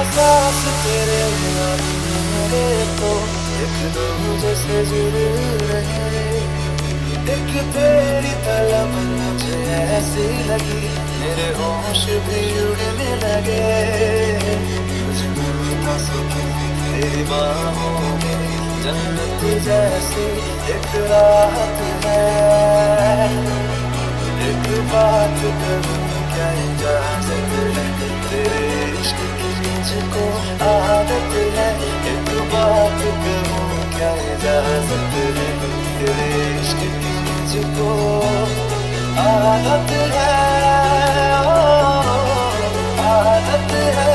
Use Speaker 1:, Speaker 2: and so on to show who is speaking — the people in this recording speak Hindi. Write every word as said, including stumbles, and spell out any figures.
Speaker 1: सांस तेरे और मेरे तो एक दूजे से जुड़ रहे। एक तेरी तलब मुझे ऐसी लगी, मेरे होश भी उड़ने लगे। तुझको तो सुकून तेरी बाहों में, जन्नत जैसी एक राहत है। एक बात करूं क्या इजाजत है, तेरे इश्क की मुझको आदत है। एक बात करूं क्या इजाजत है, तेरे इश्क की मुझको आदत है। ओ, आदत है।